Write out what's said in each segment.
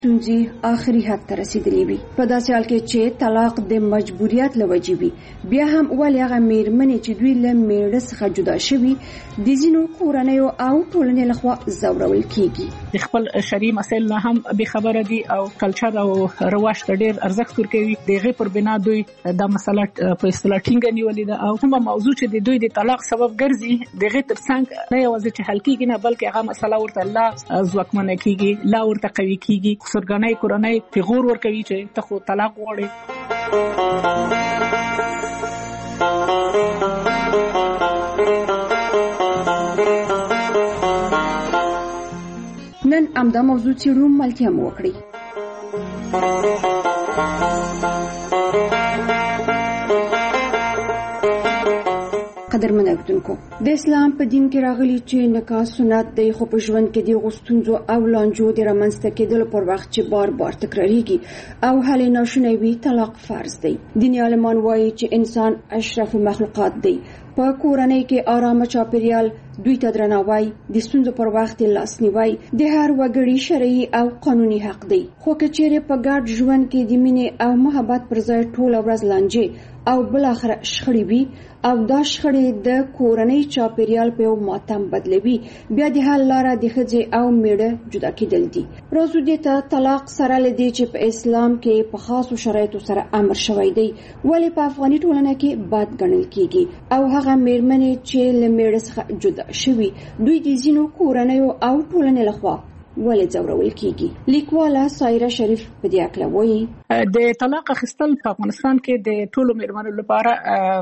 ستونزې آخري حد ته رسیدلې وي. په داسې حال کې چې طلاق د مجبوریت له وجې وي، بیا هم ولې هغه میرمنې چې دوی له میړه څخه جدا شوي د ځینو کورنیو او ټولنې لخوا ځورول کیږي. د خپل شرعي مسایل نه هم بې خبره دي او کلچر او رواج ته ډېر ارزښت ورکوي. د هغې پر بنا دوی دا مسله په اصطلاح ټینګه نیولې ده او کومه موضوع چې د دوی د طلاق سبب ګرځي د هغې تر څنګ نه یوازې چې حل کیږي نه بلکې هغه مسله ورته لا ځواکمنه کیږي، لا ورته قوي کیږي. سرګنۍ کورنۍ پیغور ورکوي چې ته خو طلاق غواړې. نن همدا موضوع څېړو، ملتیا مو وکړئ. قدرمن اورېدونکو، د اسلام په دین کې راغلي چې نکاح سنت دی، خو په ژوند کې د غوښتنځو او لانجو د رامنځته کېدلو پر وخت چې بار بار تکراریږي او حل ناشونی وي، طلاق فرض دی. دیني عالمان وایي چې انسان اشرف مخلوقات دی. په کورنۍ کې آرامه چاپیریال، دوی ته درناوی، د ستونزو پر وخت لاسنیوی د هر وګړي شرعي او قانوني حق دی. خو که چیرې په ګډ ژوند کې د مینې او محبت پر ځای ټوله ورځ لانجې او بل اخر شخړې وي او دا شخړې د کورنۍ چاپیریال په یو ماتم بدلوي، بیا د حل لاره د ښځې او میړه جدا کېدل دي. راځو دې ته طلاق سره لدی چې په اسلام کې په خاصو شرایطو سره امر شوی دی، ولې په افغاني ټولنه کې بد ګڼل کیږي او هغه میرمنې چې له میړه څخه جدا شوي دوی د ځینو کورنیو او ټولنې لخوا ولې ځورول کیږي. لیکواله سایره شریف په دې اړه وایي د طلاق اخیستل په افغانستان کې د ټولو میرمنو لپاره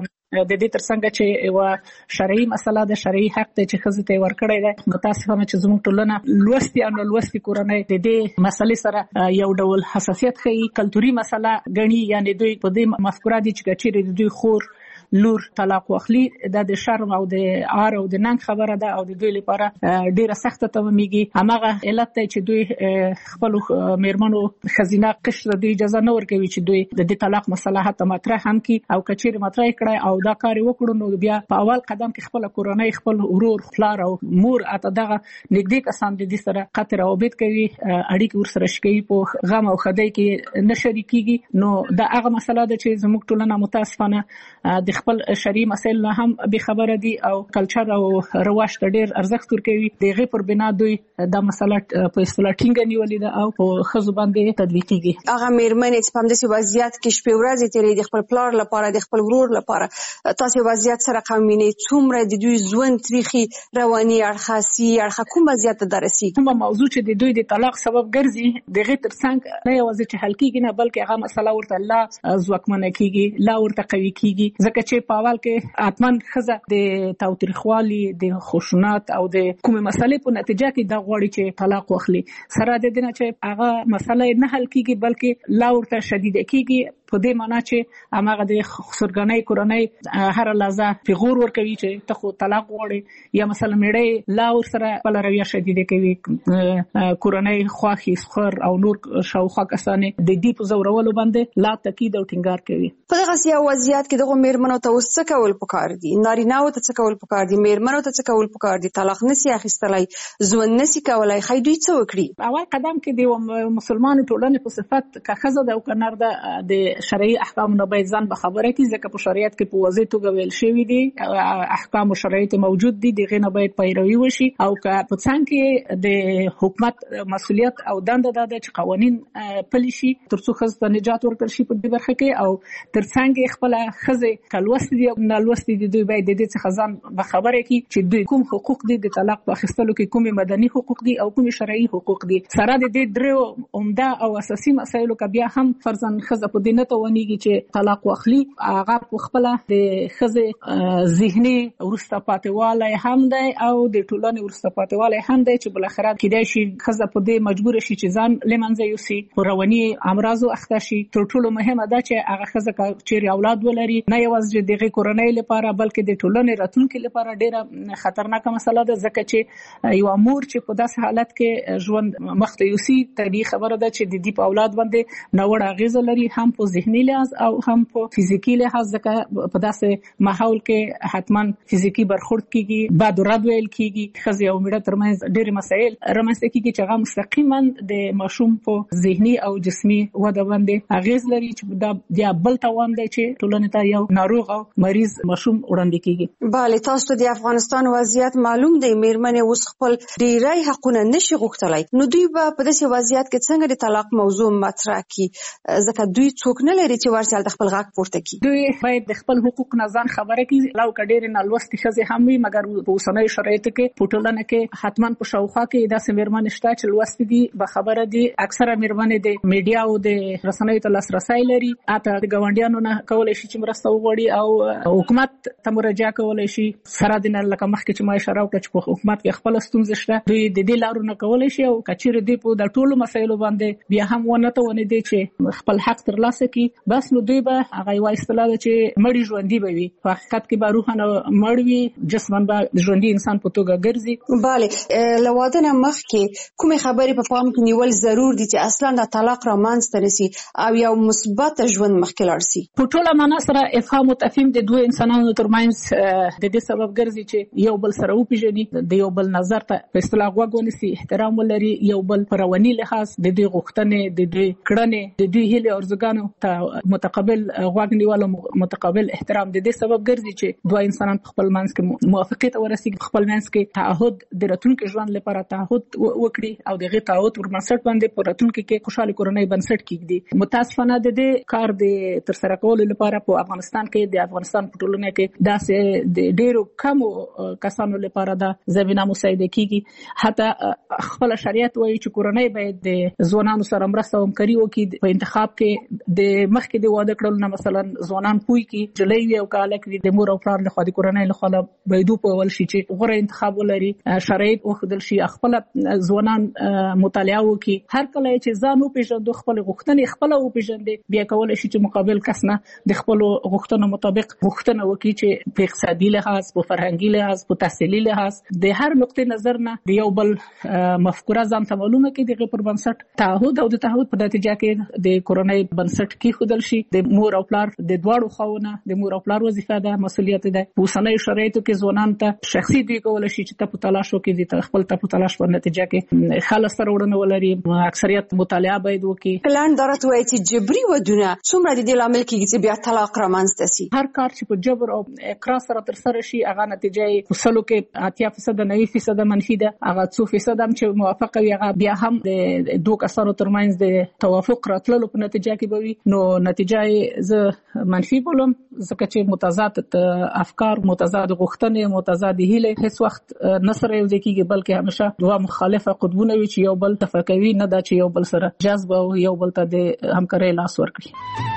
د دې ترڅنګ چې یو شرعي مسله د شرعي حق ته چې ښځې ته ورکړی دی. متاسفانه چې زموږ ټولنه لوستي او نالوستي کورنۍ د دې مسلې سره یو ډول حساسیت ښیي، کلتوري مسله ګڼي، یعنی دوی په دې مفکوره دي چې چیرې د دوی خور لور طلاق واخلي دا د شرم او د عار او د ننګ خبره ده او د دوی لپاره ډیره سخته تمامېږي. هماغه علت دی چې دوی خپل میرمنو ښځینه قشر دوی اجازه نه ورکوي چې دوی د دې طلاق مسله حتی مطرح هم کړي او که چیرې مطرح کړي او دا کار وکړو نو بیا په اول قدم کې خپل کورنۍ، خپل ورور، پلار او مور اته دغه نږدې کسان د دې سره قطع روابط کوي، اړیکې ورسره شکوي، په غم او ښادۍ کې نه شریکېږي. نو دا هغه مسله ده چې زموږ ټولنه متاسفانه د خپل شرعي مسایل نه هم بې خبره دي او کلچر او رواج ته ډېر ارزښت ورکوي. د هغې پر بنا دوی دا مسله په اصطلاح ټینګه نیولې ده او په ښځو باندې تطبیقېږي. هغه میرمنې چې په همداسې وضعیت کې شپې ورځې تېروي، د خپل پلار لپاره، د خپل ورور لپاره، تاسې وضعیت سره قومینې څومره د دوی ژوند تریخي رواني اړخه، سي اړخه کوم وضعیت ته رسېږي؟ کومه موضوع چې د دوی د طلاق سبب ګرځي د هغې تر څنګ نه یوازې چې حل کېږي نه بلکې هغه مسله ورته لا ځواکمنه کېږي، لا ورته قوي کېږي. ځکه چې په اول کې حتما ښځه د تاوتریخوالي، د خشونت او د کومې مسلې په نتیجه کې دا غواړي چې طلاق واخلي، سره د دې نه چې هغه مسله نه حل کېږي بلکې لا ورته شدیده کېږي. په دې معنی چې هغه د سرګنۍ کورنۍ هر لحظه پیغور ورکوي چې ته خو طلاق غواړې، یا مثلا میړه لا ورسره خپل رویه شدیده کوي. کورنۍ خواخي سخر او نور شاوخوا کسان د دې په زورولو باندې لا تاکید او ټینګار کوي. په دغه یو وضعیت کې دغه میرمنو ته اوس څه کول پکار دي؟ نارینه‌و ته څه کول پکار دي؟ میرمنو ته څه کول پکار دي؟ طلاق نسی اخیستلای، ژوند نسی کولای، خی دوی څه وکړي؟ اول قدم کې د مسلمانانو ټولنې په صفت که ښځه ده او که نر ده د شرعي احکام نه باید ځان بخبره کړي، ځکه په شریعت کې په واضح توګه ویل شوي دي، احکام او شرایط موجود دي، دغه نه باید پیروي وشي. او که په څنګ کې د حکومت مسؤلیت او دنده ده چې قوانین پلي شي ترڅو ښځو ته نجات ورکړل شي په دې برخه کې، او تر څنګ خپل ښځې کلوستې دي او نالوستې دي دوی باید د دې څخه ځان بخبره کړي چې دوی کوم حقوق دي د طلاق په اخیستلو کې، کوم مدني حقوق دي او کوم شرعي حقوق دي. سره د دې درې عمده او اساسي مسایلو کې بیا هم فرضاً ښځه په دې نه توانېږي چې طلاق واخلي، هغه په خپل د ښځې ذهني وروسته پاتېوالی هم دی او د ټولنې وروسته پاتېوالی هم دی چې بالاخره کېدای شي ښځه په دې مجبوره شي چې ځان له منځه یوسي، په رواني امراضو اخته شي. تر ټولو مهمه ده چې هغه ښځه چیرې اولاد ولري، نه یوازې د هغې کورنۍ لپاره بلکې د ټولنې راتلونکي لپاره ډېره خطرناکه مسله ده، ځکه چې یوه مور چې په داسې حالت کې ژوند مخته یوسي، طبیعي خبره ده چې د دې په اولاد باندې ناوړه اغېزه لري، هم په ذهني لحاظ او هم په فزیکی لحاظ، ځکه په داسې ماحول کې حتما فزیکی برخورد کیږي، باد رد ویل کیږي، خزي او میړه ترمنځ ډېر مسایل رامنځته کیږي چې هغه مستقیما د ماشوم په ذهني او جسمي وده باندې اغیز لري، چې دا بل توان دی چې ټولنې ته یو ناروغ او مریض ماشوم وړاندې کیږي. بله، تاسو د افغانستان وضعیت معلوم دی، میرمنې اوس خپل ډیری حقونه نشي غوښتلای، نو دوی به په داسې وضعیت کې څنګه د طلاق موضوع مطرح کړي؟ ځکه دوی څوک نه لري چې ورسره د خپل غږ پورته کړي. دوی باید د خپل حقوق نه ځان خبره کړي، لو کډېر نه لوستي ښځې هم وي، مګر په اوسنیو شرایطو کې په ټولنه کې حتما په شاوخوا کې داسې میرمنې شته چې لوستي دي، به خبره دي. اکثره میرمنې د میډیا او د رسنیو ته لاسرسی لري، اته د ګاونډیانو نه کولای شي چې مرسته وغواړي او حکومت ته مراجعه کولای شي. سره د نه لکه مخکې چې ما اشاره وکړه چې په حکومت کې خپل ستونزې شته، دوی د دې لارو نه کولای شي او کچېرې دوی په د ټولو مسایلو باندې بیا هم ونه دی چې خپل حق ترلاسه کړي، بس نو دوی به هغه یو اصطلاح ده چې مړی ژوندۍ به وي، په حقیقت کې به روحانه مړ وي، جسماً به ژوندۍ انسان په توګه ګرځي. بله، له واده نه مخکې کومې خبرې په پام کې نیول ضرور دي چې اصلا د طلاق رامنځته نه سي او یو مثبت ژوند مخکې لاړ سي؟ په ټوله معنا سره افهام او تفهیم د دوه انسانانو ترمنځ د دې سبب ګرځي چې یو بل سره وپیژني، د یو بل نظر ته په اصطلاح غوږ ونیسي، احترام ولري، یو بل په رواني لحاظ د دوی غوښتنې، د دوی کړنې، د دوی هیلې او ارزوګانو ته متقابل غوږ نیول او متقابل احترام د دې سبب ګرځي چې دوه انسانان په خپل منځ کې موافقت ورسیږي، خپل منځ کې تعهد د راتلونکي ژوند لپاره تعهد وکړي او دغه تعهد پر بنسټ باندې په راتلونکي کې خوشاله کورنۍ بنسټ کیږي. متاسفانه د دې کار د تر سره کولو لپاره په افغانستان کې د افغانستان په ټولنه کې داسې د ډیرو کمو کسانو لپاره دا زمينه مساعده کیږي. حتی خپل شریعت وایي چې کورنۍ باید د ځوانانو سره مرسته وکړي او کې په انتخاب کې د مخکې د واده کړل نه مثلا ځوانان پوي کې جلې وي او کاله کې د مور او پلار له خوا د کورنۍ له خوا باید په ول شي چې غوړه انتخاب ولري، شرایط وخدل شي، خپل ځوانان مطالعه وکړي، هر کله چې ځان او پیژندو، خپل غوښتنې خپل او پیژندې، بیا کولای شي چې مقابل کس نه د خپل غوښتنو مطابق غوښتنه وکړي چې په اقتصادي لحاظ، په فرهنګي لحاظ، په تحصیلي لحاظ د هر نقطې نظر نه د یو بل مفکوره ځان ته معلومه کړي، دغه پر بنسټ تعهد او د تعهد په نتیجه کې د کورنۍ بنسټ کې خودل شي. د مور او پلار د دواړو خواونه د مور او پلار وظیفه ده، مسؤلیت ده. په اوسنیو شرایطو کې ځوانان ته شخصي دوی کولای شي چې په تلاش وکړي، د خپل په تلاش په نتیجه کې خلاص سره وړاندې ولري. اکثریت مطالعه باید وکړي. پلان درته وایي چې جبري ودونه څومره د دې لامل کېږي چې بیا طلاق رامنځته سي؟ هر کار چې په جبر او اکراه سره تر سره شي، هغه نتیجه یې په سلو کې 80% 90% منفي ده، هغه 2% هم چې موافقه وي هغه بیا هم د دوه کسانو ترمنځ د توافق راتللو په نتیجه کې به وي، نو نتیجه یې زه منفي بولم، ځکه چې متضاد افکار، متضاد غوښتنې، متضاد هیلې هیڅ وخت نه سره یو ځای کېږي، بلکې همیشه دوه مخالفه قطبونه وي چې یو بل دفع کوي، نه دا چې یو بل سره جذب او یو بل ته د همکارۍ لاس ورکړي.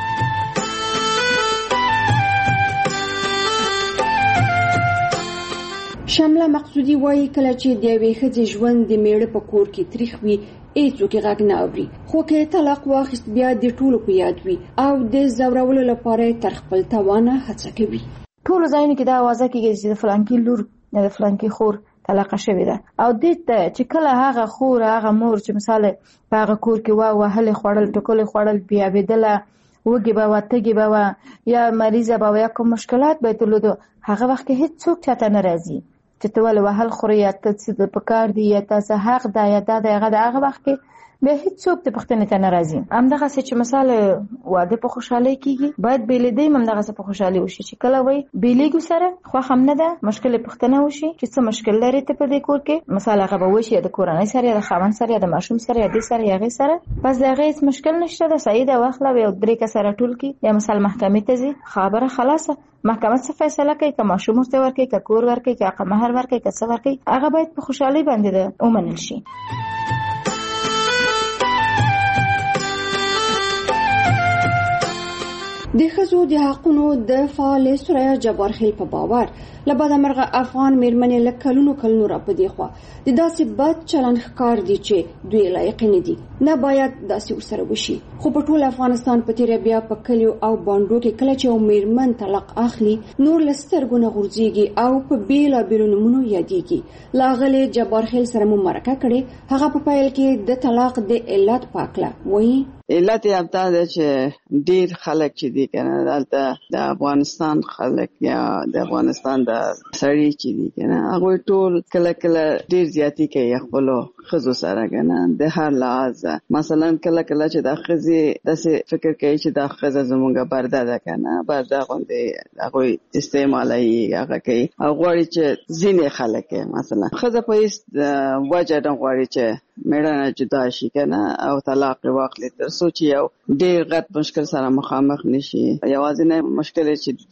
شمله مقصودی وایي کله چې د یوې ښځې ژوند د میړه په کور کې تریخ وي، هیڅوک غږ نه اوري، خو که طلاق واخیست بیا د ټولو په یاد وي او د زورولو لپاره تر خپل توانه هڅه کوي. ټول ځایونه کې دا आवाज کېږي چې د فلانکی لور یا د فلانکی خور طلاق شوی ده، او دې چې کله هغه خور هغه مور چې مثال په هغه کور کې وهلې خوړل ټکول خوړل بیا بدله وګي به واتګي به یا مریضه به یا کوم مشکلات به تلودو، هغه وخت کې هیڅ څوک چاته ناراضي چې ته ول وهل خوري یا ته د پکار دی یا تاسو حق دا یا دا هغه وخت کې به هیڅ څوک د پښتنې ته ناراضي. همدغه چې مثال واده په خوشحالي کېږي، باید بیلیدې همدغه څه په خوشحالي وشي چې کله وای بیلیګو سره خو هم نه ده مشکل پښتنه وشي چې څه مشکل لري ته په دې کور کې، مثال هغه به وشي د کورنۍ سره یا د خاوند سره یا د ماشوم سره یا د سره یا غي سره، بس دغه هیڅ مشکل نشته، د سعید واخله یو درې کسره ټول کې یا مثال محکمې ته ځي، خبره خلاصه، محکمه څه فیصله کوي، که ماشوم ورته ورکړي، که کور ورکړي، که مہر ورکړي، که څه ورکړي، هغه باید په خوشحالي باندې ومنل شي. د ښځو د حقونو د فعال سوریا جبار خیل په باور لبد مرغه افغان میرمنې لکلونو را پدې خو د داسې بد چلند ښکار دي چې دوی لایق نه دي. نه باید داسې ورسره وشي. خو په ټول افغانستان په تیره بیا په کلیو او بانډو کې کله چې یو میرمن طلاق اخلي نور لسترګو نه غورځيږي او په بیلابیلو نومونو یادېږي. لاغلي جبار خیل سره مو مرکه کړي. هغه په پیل کې د طلاق د علت پاکله وایي. علت یې همدا ده چې ډیر خلک چې دي کنه دلته د افغانستان خلک یا د افغانستان د سړي چې دي کنه هغه ټول کله کله ډیر زیاتی کوي خپل خزو سره کنه د هر لحاظ. مثلا کله کله چې د خزي داسې فکر کوي چې د خزه زمونږه برده ده کنه برده غوندې هغه استعمالي هغه کوي او غواړي چې ځینې خلک مثلا خزه په هیڅ وجه نه غواړي چې میړه جدا شي کنه او طلاق واخلي تر سوچ یو ډیر غټ مشکل سره مخامخ نشي. یوازې نه مشکل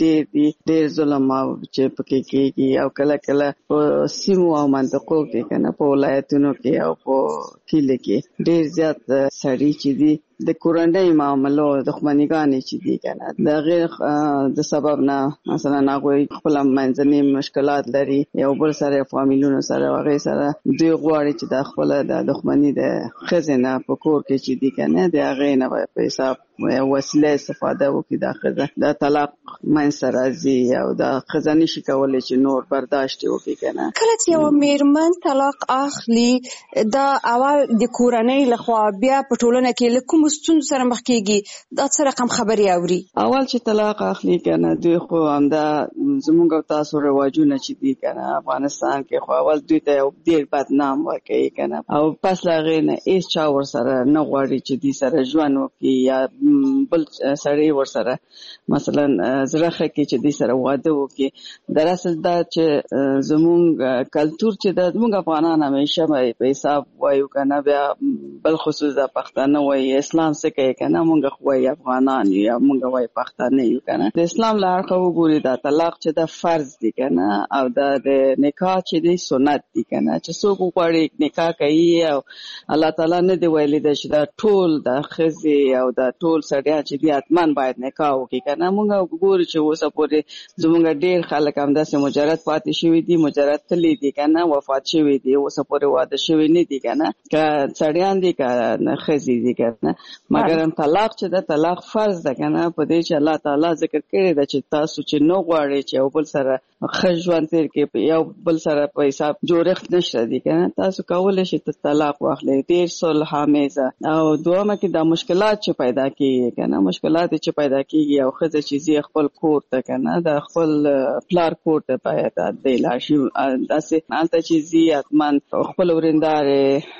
چې ډیر ظلم او چې پکې کېږي او کله کله په سیمو او منطقو کې کنه په ولایتونو کې او په کلی کې ډیر زیات سړي چې دي د کورنۍ معاملو دښمنیګانې چې دي کنه د غیر د سبب نه مثلا هغه خپل منځني مشکلات لري یو بل سره فامیلونو سره هغه سره دوی غواړي چې د خپل د دښمنۍ د خزینه په کور کې چې دي کنه د هغه نه په حساب وسیله استفاده وکړي د خزه د طلاق من سره زی او د خزاني شي کولای چې نور برداشت وکړي کنه. کله چې یو میرمن طلاق اخلي دا اول د کورنۍ لخوا بیا په ټولنه کې لکه مستون سره مخ کېږي دا څه رقم خبري اوري. اول چې طلاق اخلي کنه دوی خو همدا زموږ تاسو رواجونه چې دي کنه افغانستان کې خو اول دوی ته ډیر بد نام ورکوي کنه او پس لاغې نه هیڅ چا ور سره نه غواړي چې دې سره ژوند وکړي یا بل سړی ور سره مثلا زړه کې چې دې سره واده وکړي. دراصل دا چې زموږ کلچر چې د زموږ افغانان همیشه په حساب وایو کنه بیا بل خصوص د پښتانه وایي اسلام څه کوي کنه موږ خو وایي افغانان یا موږ وایي پښتانه یو کنه د اسلام له اړخه وګوري دا طلاق چې د فرض دي کنه او د نکاح چې دی سنت دي کنه چې څوک غواړي نکاح کوي او الله تعالی نه دی ویلي چې دا ټول د خزي او د ټول سړیا چې دی اتمن باید نکاح وکړي کنه موږ ګورو چې اوس پورې زموږ ډیر خلک هم داسې مجرد پاتې شوی دي مجرد تللی دي کنه وفات شوی دي اوس پورې واده شوی نه دي کنه که سړیان دي که خزي دي کنه مګر طلاق چې د طلاق فرض ده کنه په دې چې الله تعالی ذکر کړی دا چې تاسو چې نو غواړئ چې یو بل سره خژوان تیر کې یو بل سره په حساب جوړښت نشته دي کنه تاسو کولای شئ طلاق واخلئ. ډیر صلح آمیزه او دوامه کې د مشکلات چې پیدا کیږي کنه مشکلات چې پیدا کیږي او خزه چې زی خپل کور ته کنه د خپل پلار کور ته پایته د لاشي داسې حالت چې زی اتمن خپل ورندار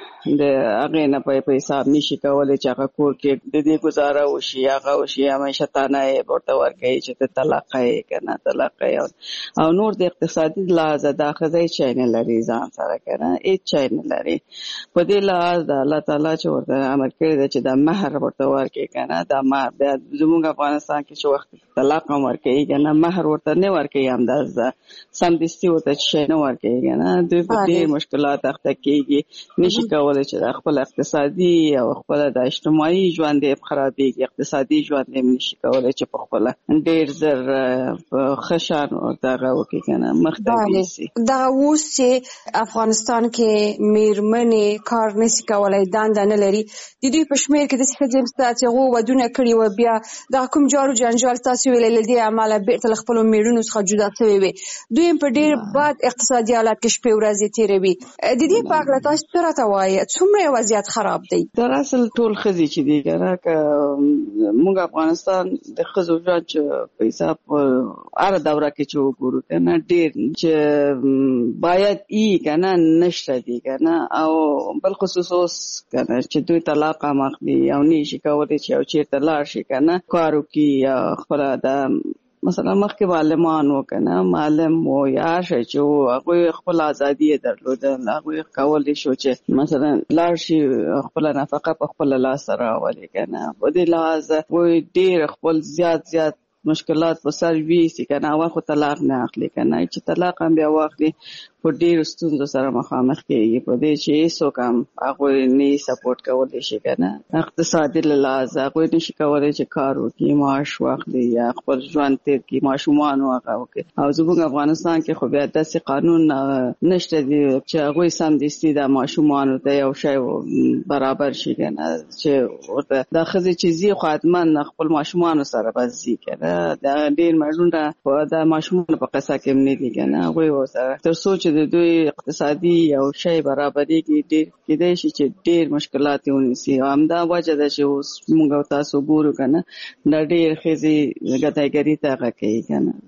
د هغه نه په حساب نشي کولای چې هغه کور کې د دې گزاره وشي هغه وشي همیشه تانه ورته ورکړي چې ته طلاق یې کنه طلاق یې او نور د اقتصادي لحاظ د خزه چای نه لري ځان سره کنه هیڅ چای نه لري په دې لحاظ د الله تعالی چې ورته امر کړی چې د مہر ورته ورکړي کنه د مہر د زموږ افغانستان کې چې وخت طلاق ورکړي کنه مہر ورته نه ورکړي همداز سم دستي ورته شي نه ورکړي کنه د دې مشکلات اخته کېږي نشي چې خپل اقتصادي او خپل د اجتماعي ژوند یې خرابېږي اقتصادي ژوند یې نشي کولای چې په خپل ډیر زر خشان او دغه وکړي کنه مختلفي سي. دا اوس چې افغانستان کې میرمنې کار نشي کولای دنده نه لري د دوی په شمیر کې د څه چې هغه ودونه کړي و بیا دا کوم جارو جنجال تاسو ویل لدی عمله بیرته خپل میرونو څخه جدا شوی وي دوی په ډیر بد اقتصادي حالت کې شپې ورځې تیروي. د دې په اړه تاسو څه راته وایي څومره وضعیت خراب دی؟ در اصل ټول خزي چې دي کنه که موږ افغانستان د خزو ژوند چې په حساب هر دوره کې چې وګورو کنه ډیر چې باید ای کنه نشته دي کنه او بل خصوص اوس کنه چې دوی طلاق مخدي او نشي کولای چې او چیرته لاړ شي کنه کارو کې خپل د مثلا مخکې معلمان وکنه معلم و یا شي چې هغه خپل ازادي درلودل هغه کولای شو چې مثلا لاړ شي خپل نفقه په خپل لاس راولي کنه په دې لحاظ وې ډیر خپل زیات مشکلات په سر وی سي کنه او خو طلاق نه اخلي کنه چې طلاق هم بیا واخلي په ډېر ستونزو سره مخامخ کېږي په دې چې څوک هم هغه نه سپورټ کولی شي کنه اقتصادي لحاظ هغه نشي کولی چې کار وکړي معاش واخلي یا خپل ژوند تیر کړي ماشومان هغه وکړي او زموږ افغانستان کې خو بیا داسې قانون نشته دی چې هغه سم دستي د ماشومان ته یو شی برابر شي کنه چې ورته د خزي چیزي خدمت خپل ماشومان سره بزي کنه دا ډېر مړونه د ماشومان په قصه کې نه دي کنه هغه سره تر سوچ د دوی اقتصادي او شی برابرۍ کې ډېر کېدای شي چې ډېر مشکلات ونیسي همدا وجه ده چې اوس موږ تاسو ګورو کنه د ډېر خزي غدایګری ته کوي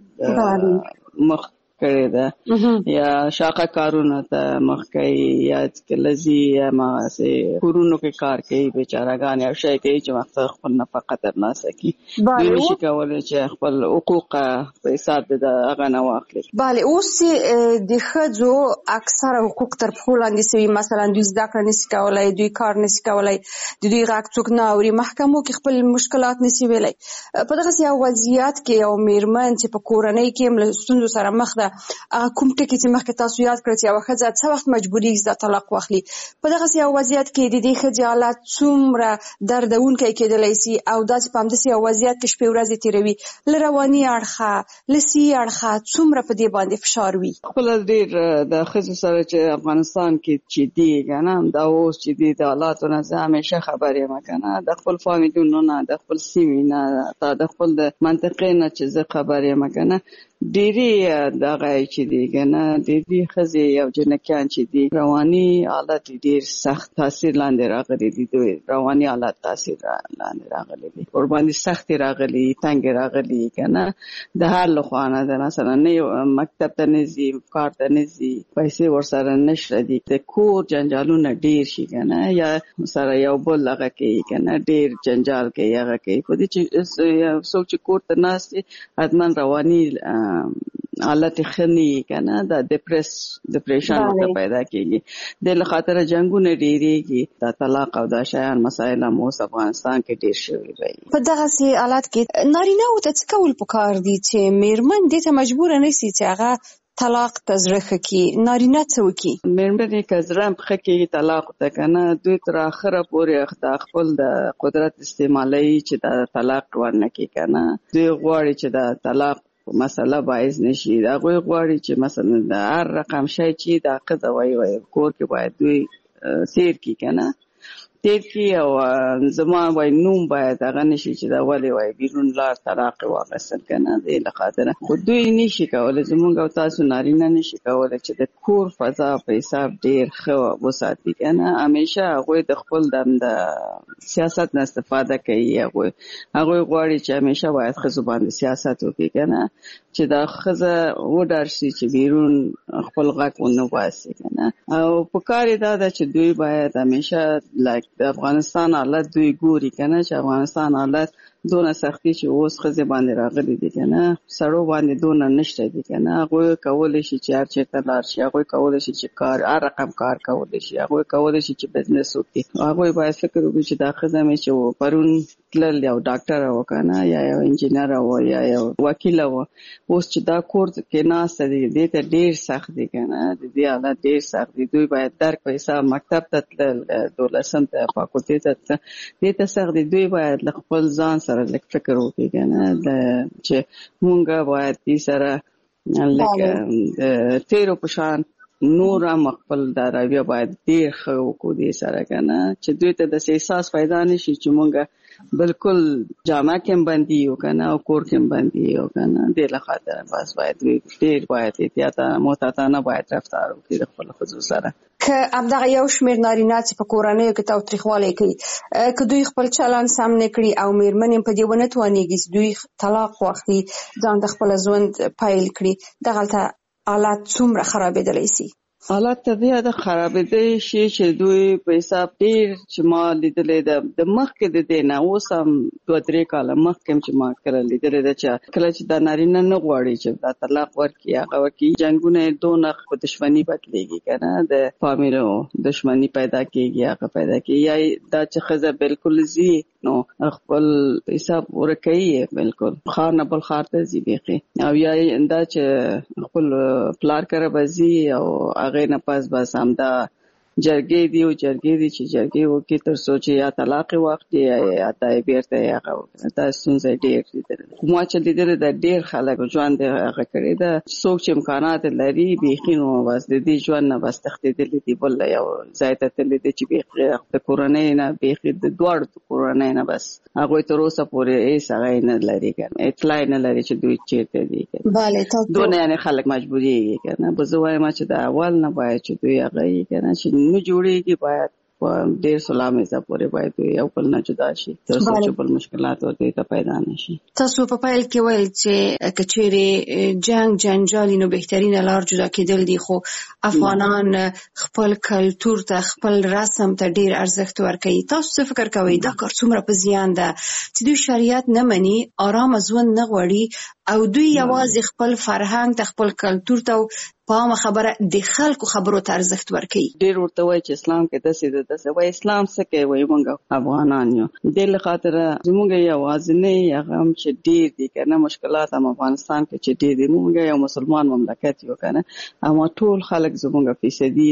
کنه مخ کړی ده یا شاقه کارونه ته مخ کوي یا کلزی یا ماسه کورونو کې کار کوي بیچارهګان او شي کوي چې وخت خپل نفقه ترلاسه کړي دوی نشي کولای چې خپل حقوق په حساب د هغه نه واخلي. بله اوس د ښځو اکثره حقوق تر پښو لاندې شوي مثلا دوی زده کړه نشي کولای دوی کار نشي کولای د دوی غږ څوک نه اوري محکمو کې خپل مشکلات نشي ویلای په دغه یو وضعیت کې یو میرمن چې په کورنۍ کې ستونزو سره مخ ده هغه کوم ټکی چې مخکې تاسو یاد کړئ چې یو ښځه څه وخت مجبورېږي چې طلاق واخلي په دغسې یو وضعیت کې د دې ښځې حالت څومره دردونکی کېدلی شي او داسې په همداسې یو وضعیت کې شپې ورځې تېروي له رواني اړخه له صحي اړخه څومره په دې باندې فشار وي. خپله ډېر د ښځو سره چې افغانستان کې چې دي که نه دا اوس چې دي د حالاتو نه زه همیشه خبر یم که نه د خپل فامیلونو نه د خپل سیمې نه د خپل د منطقې نه چې زه خبر یم که نه ډېرې دغه چې دي که نه ډېرې ښځې او جنکیان چې دي رواني حالت ډېر سخت تاثیر لاندې راغلي دي دوی رواني حالت تاثیر لاندې راغلي دي ورباندې سختې راغلي تنګې راغلي که نه د هر له خوا نه ده مثلا نه مکتب ته نه ځي کار ته نه ځي پیسې ورسره نشته دي د کور جنجالونه ډېر شي که نه یا سره یو بل هغه کوي که نه ډېر جنجال کوي هغه کوي په دې چې څوک چې کور ته ناست دي حتما رواني حالت خنی کنه د ډیپریشن ته پیدا کیږي د لخاطر جنگونه ډیریږي د طلاق او د شایان مسایل مو افغانستان کې ډیر شوی وي. په دغه سي حالات کې نارینه او ته څه کول پکار دي چې میرمن دې ته مجبور نه شي چې هغه طلاق تزرخه کی نارینه څه وکي میرمن کې زرم خکې طلاق ته کنه دوی تر اخره پورې خپل د قدرت استعمالي چې د طلاق ورنکي کنه دوی غواړي چې د طلاق مسله باعث نشي دا غواړي چې مثلا د هر رقم شي چې د قضا وای کور کې باید دوی سیر کی کنه تیر کی او زما وای نوم باید هغه نشي چې دا ولې وای بیرون لار طلاق واغستل کنه د لخاطر خو دوی نشي کولای زمونږ او تاسو نارینه نشي کولای چې د کور فضا په حساب ډیر ښه وساتي کنه همیشه هغه د خپل د سیاست نه استفاده کوي هغه غواړي چې همیشه باید ښځو باندې سیاست وکړي کنه چې دا ښځه وډار شي چې بیرون خپل غږ ونه واسي کنه او په کار دا ده چې دوی باید همیشه د افغانستان حالت دوی ګوري کنه چې افغانستان حالت دونه سختي چې اوس ښځې باندې راغلي دي کنه سړو باندې دونه نشته دي کنه هغوی کولی شي چې هر چېرته لاړ شي هغوی کولی شي چې کار هر رقم کار کولی شي هغوی کولی شي چې بزنس وکړي هغوی باید فکر وکړي چې دا ښځه مې چې پرون تلل یو ډاکټره و کنه یا یو انجینره و یا یو وکیله و اوس چې دا کور کې ناسته دي دې ته ډېر سخت دي کنه د دې حالت ډېر سخت دي دوی باید درک په حساب مکتب ته تلل 12 ته فاکولټي ته دې ته سخت دي دوی باید له خپل ځان سره لږ فکر وکړي کنه چې مونږ باید دې سره لږ تیرو په شان نور هم خپل د راویه باید ډېر ښه وکړو دې سره کنه چې دوی ته داسې احساس پیدا نشي چې مونږ بالکل جامع کې بندي یو کنه او کور کې بندي یو کنه دې لخاطر بس باید ډېر باید احتیاطانه محتاطانه باید رفتار وکړي د خپل ښځو سره که همدغه یو شمېر نارینه چې په کورنیو کې تاوتریخوالی کوي که دوی خپل چلند سم نه کړي او میرمنې په دې ونه توانېږي چې دوی طلاق واخلي ځان د خپل ژوند پیل کړي دغلته حالات څومره خرابېدلی شي. حالات طبيعت خرابېدې شي چې دوی په حساب ډېر چې ما لیدلې د مخکې د دینه اوس هم 2-3 کاله مخکې چې ما کړل لیدلې ده چې کله چې د نارینه نه غواړي چې دا طلاق ورکړي هغه ورکړي جنگونه دونه په دښمنی بدلېږي کنه د فامیلو دښمنی پیدا کېږي هغه پیدا کېږي یا دا چې خزه بالکل زی نو خپل حساب ورکړي بالکل خار نه بل خار ته زی بيخي او یا دا چې خپل پلار کړه بزي او هغه نه پاس بس هم دا جرګې دی چې جرګې وکړي تر سوچي یا طلاق وخت یا تای بیرته هغه دا څنګه ډېر دي مو چې لیدل د ډېر خلک ژوند هغه کړی دا سوچ امکانات لري بيخینو واس د دې ژوند نه بس تختیدل دي بل یو زیاته تل دي چې بيخي د کورونې نه بيخي د دوړ کورونې نه بس هغه تر اوسه پورې هیڅ هغه نه لري کنه اطلاع نه لري چې دوی چیرته دي کنه bale تاسو دونه نه خلک مجبوري کنه بزوای ما چې د اول نه باید چې دوی هغه کنه چې نو جوړيږي باید ډېر سلامه زه پورې باید یو بل نه جدا شي تر څو چې بل مشکلات ورته ته پیدا نشي. تاسو په پایل کې ویل چې کچېره جنگ جنجال نو بهترین لار جدا کېدل دي خو افغانان خپل کلچر ته خپل رسم ته ډېر ارزښت ورکوي. تاسو څه فکر کوئ دا کار څومره په زیان ده چې دوی شریعت نه مني آرام ژوند نه غواړي او دوی یوازې خپل فرهنګ ته خپل کلچر ته په خبره د خلکو خبرو ته ارزښت ورکوي. ډېر ورته وایي چې اسلام کې داسې وایي اسلام څه کوي وایي موږ افغانان یو د خاطر زموږ یوازینی هغه هم چې ډېر دي کنه مشکلات هم افغانستان کې چې ډېر دي موږ یو مسلمان مملکت یو کنه اما ټول خلک زموږ فیصدي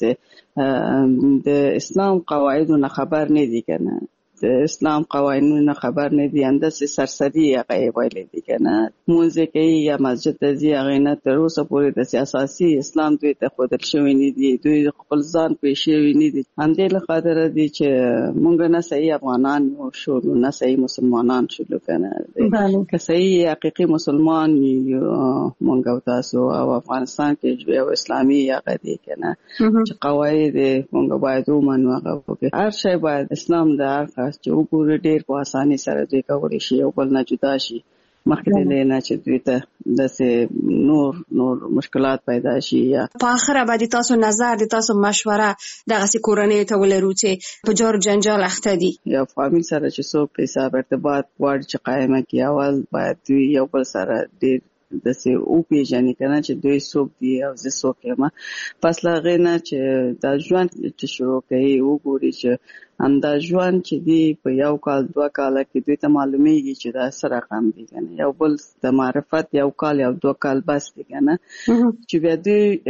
د اسلام قواعدو نه خبر نه دي کنه د اسلام قوانینو نه خبر نه دي انداسه سرسری هغه ویل دي کنه مونږ کوي یا مسجد ته ځي هغه نه تر اوسه پورې د سیاسي اسلام دوی ته خودل شوی نه دي دوی خپل ځان پېښوي نه دي اندې له خاطر دي چې مونږ نه صحیح افغانان شو نه صحیح مسلمانان شو کنه که صحیح حقيقي مسلمان مونږ او تاسو او افغانستان کې یو اسلامي هغه دي کنه چې قواعد مونږ باید ومنو هغه هر شی باید اسلام د هر چې وګوره ډېر په اساني سره دوی کولی شي او بل نه جدا شي مخکې نه چې دوی ته داسې نور مشکلات پیدا شي یا په اخره باندې تاسو نظر دي تاسو مشوره دغه سي کورنۍ ته ولرو چې په جوړ جنجال اخته دي یا فامیل سره چې څوک په حساب ارتباط وړ چې قائمه کی اول باید دوی یو بل سره ډېر دسه او پیژنې کنه چې دوی څوک دي او زه څوک یم پس لاغې نه چې دا ژوند چې شروع کوي وګوري چې همدا ژوند چې دی په یو کال 2 کال کې دوی ته معلومیږي چې دا سره رقم دي کنه یو بل د معرفت یو کال یا 2 کال بس دي کنه چې بیا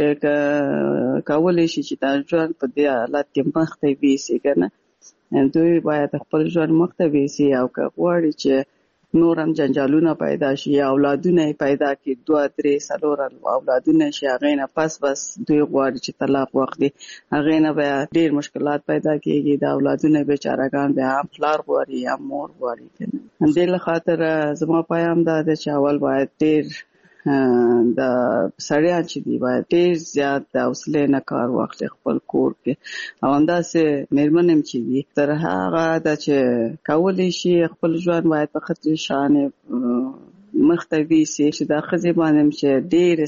دوی کولای شي چې دا ژوند په دې حالت کې مخته ویسي کنه دوی باید خپل ژوند مخته ویسي او غواړي چې نورم جنجالونه پیدا شي اولادونه پیدا کی 2-3 سالور اولادونه شي هغه نه پس بس دوی غواړي چې طلاق وکړي هغه نه بیا ډیر مشکلات پیدا کیږي د اولادونه بیچارهګان بیا پلار غواړي یا مور غواړي کنه اندې خاطر زما پیغام دا چې اول باید ډیر د سړیان چې دی باید ډیر زیات د حوصله نه کار واخلي خپل کور کې او انداسه مېرمنم چې دی تر هغه د چې کولې شي خپل ژوند باید په خطر شان مختوي سي چې د خزي باندې چې ډېر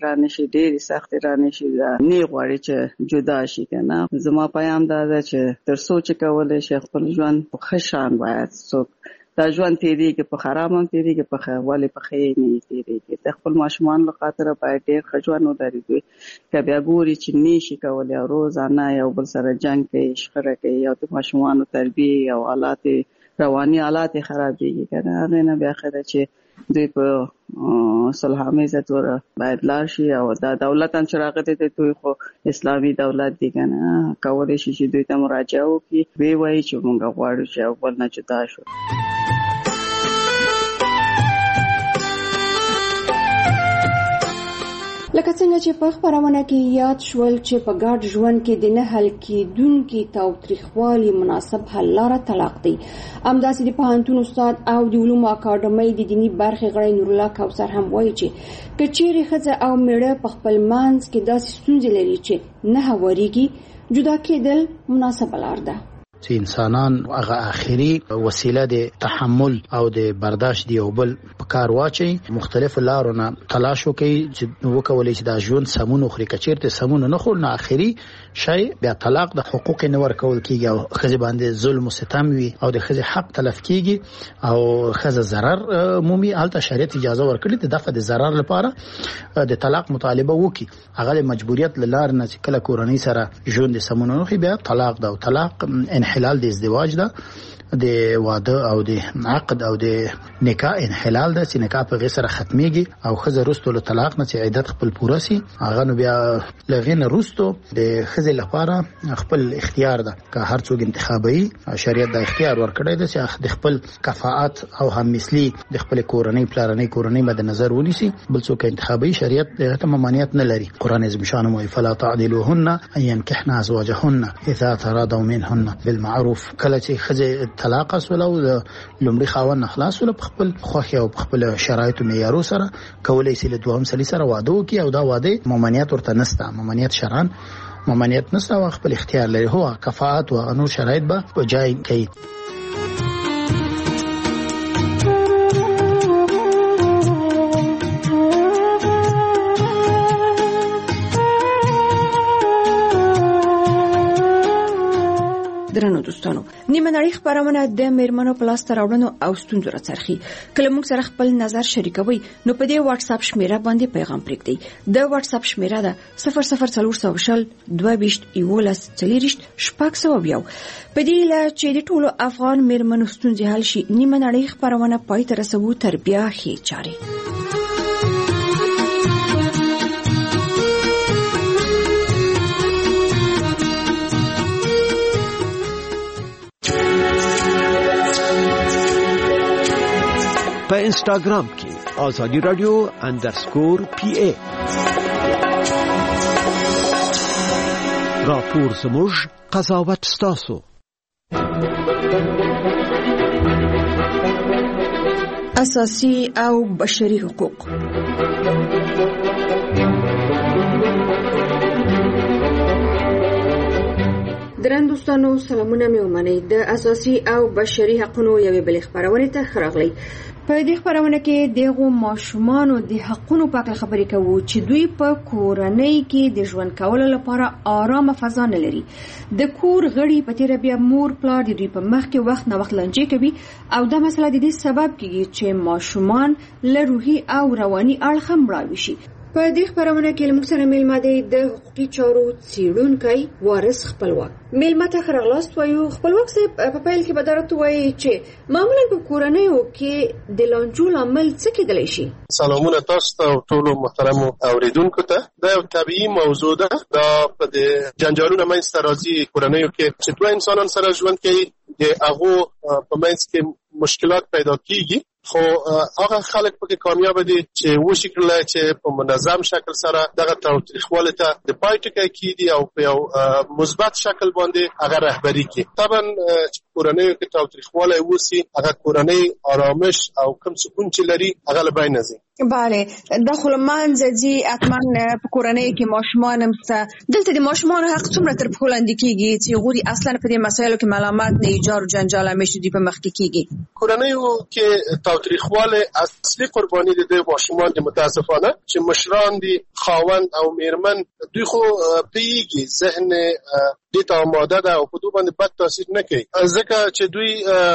سخت رانه شي نه غواړي چې جدا شي کنه زما پیغام دا ده چې تر سوچ کولې شي خپل ژوند په خشان باید څوک دا ژوند تیریږي په خراب هم تیریږي په خواله په خیر نه تیریږي د خپل ماشومان له خاطر باید ډېر خجوان ودرې دوی کبه ګوري چې نشي کولای روزانه یو بل سره جنگ کوي شخړه کوي او د ماشومان تربیه او حالات رواني حالات خرابېږي کنه هغه نه بیا خره چې دوی په صلحامه تور باید لاشي او دا دولت ان شراغت ته دوی خو اسلامي دولت دی کنه کولای شي چې دوی ته مراجعه وکړي وی وایي چې موږ غواړو چې بل نه جدا شو لکه څنګه چې په خبرونه کې یاد شول چې په ګډ ژوند کې د نه حل کېدونکي تاوتریخوالي مناسب حل لاره طلاق دی همداسې د پوهنتون استاد او د علومو اکاډمۍ د دیني برخې غړی نور الله کوثر هم وایي چې کچېرې ښځه او میړه په خپل منځ کې داسې ستونزې لري چې نه هواريږي جدا کېدل مناسب لار ده چې انسانان هغه آخري وسیله د تحمل او د برداشت دی او بل په کار واچي مختلف لارونه تلاش وکړي چې وکولای شي د ژوند سمون خوري کچیرته سمون نه خور نه آخري شی بیا طلاق د حقوق نه ورکول کیږي او خزي باندې ظلم او ستم وي او د خزي حق تلف کیږي او خزه ضرر مومي الته شریعت اجازه ورکړي د دفع د ضرر لپاره د طلاق مطالبه وکي هغه مجبوریت لار نه چې کله کورنۍ سره ژوند سمون نه خي بیا طلاق ده او طلاق انحلال د ازدواج ده د واده او د عقد او د نکاح انحلال ده چې نکاح په غیر سره ختميږي او خزه رستو له طلاق نه چې عدت خپل پوره سي هغه نو بیا لغینه رستو د خزه لپاره خپل اختیار ده که هر څوک انتخابي شریعت د اختیار ورکړی ده چې د خپل کفاءت او هم مثلی د خپل کورنۍ پلانې کورنۍ مد نظر ونیسي بل څوک انتخابي شریعت د ممانعت نه لري قران عظیم شان مو فلا تعدلوهن ان ينكحن ازواجهن اذا تراضوا منهن بالمعروف کله چې خزه طلاق اسولو لومړي خاوند اخلاص ول خپل خوخي او خپل شرایط معیارو سره کولای شي له دوهم سلی سره واده وکي او دا واده ممانعت ورته نسته ممانعت شرعن ممانعت نسته او خپل اختیار لري هو کفاءت او انو شرایط به په جای کوي درنو دوستانو نیمه نړۍ خبرونه د میرمنو پلاس تراوړنو او ستونزو راڅرخي کله موږ سره خپل نظر شریکوي نو په دې واتس اپ شمیره باندې پیغام پرېږدئ د واتس اپ شمیره ده 0040221140 په دې لا چې د ټولو افغان میرمنو ستونزې حل شي نیمه نړۍ خبرونه پای ته رسوو تر بیا هي چاري په انستاګرام کې آزادی رادیو _PA راپور زموږ قضاوت ستاسو اساسي او بشري حقوق درن دوستانو سلامونه مې ومنئ د اساسي او بشري حقوقو یوې بلې خبرونه ته خراغلی په دې خبرونه کې دغه ماشومان د حقونو په اړه خبرې کوو چې دوی په کورنۍ کې د ژوند کولو لپاره آرامه فضا نه لري د کور غړي په تیر بیا مور پلار د دوی په مخ کې وخت نه وخت لنجې کوي او دا مسله د دې سبب کیږي چې ماشومان له روحي او رواني اړخ مړاوي شي په دې خبرونه کې موږ سره میلمه دی د حقوقي چارو څېړونکی وارث خپلواک میلمه ته خراغلاست وایو خپلواک صاحب په پیل کې بدرت وایي چې معمولا په کورنیو کې د لانجو عمل څه کېدلی شي سلامونه تاسو ته ټولو محترمو اوریدونکو ته دا یو طبيعي موضوع ده دا په جنجالونو منځته راځي کورنیو کې چې دوه انسانان سره ژوند کوي د هغه په منځ کې مشکلات پیدا کیږي خو هغه خلک پکې کامیاب دي چې وشي کړل چې په منظم شکل سره دغه تاریخواله ته د پای ټکی کیدي او په یو مثبت شکل باندې هغه رهبری کوي طبعا چې کورنۍ کې تاریخواله وسی هغه کورنۍ آرامش او کوم سکون چې لري هغه له بین ځي بله داخل منځي اتمن په کورنۍ کې ماشومان همسته دلته د ماشومان حق څومره تر په لاندې کیږي چې غوري اصلا په دې مسایلو کې ملامت نه ایجار او جنجال همیشه دی په مخ کې کیږي کورنۍ کې تاریخواله اصلي قرباني د ماشومان د متاسفانه چې مشران دي خاوند او میرمن دوی خو پیږي ذهن دې ته آماده ده او په دوی باندې بد تاثیر نه کوي ځکه چې دوی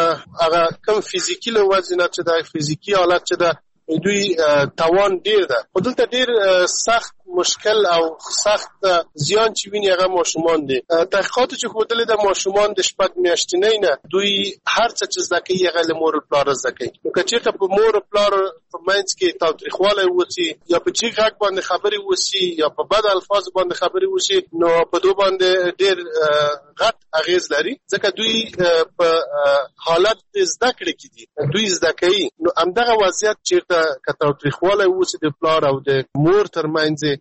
هغه کم فزیکی له وزن چې د فزیکی حالت چې د دوی توان ډیر ده په دلته ډیر سخت مشکل او سخت زیان چې ویني هغه ماشومان دي تحقیقات چې خودلې د ماشومان د شپږ میاشتنۍ نه دوی هر څه چې زکه یې غل مور پلار زکه نو کچې ته په مور پلار په منځ کې تاریخواله وسی یا په چی غږ باندې خبري وسی یا په بد الفاظ باندې خبري وسی نو په دوی باندې ډیر غټ اغیز لري ځکه دوی په حالت زده کړې کې دي دوی زده کوي نو همدغه وضعیت چې ته تاریخواله وسی د پلار او د مور ترمنځ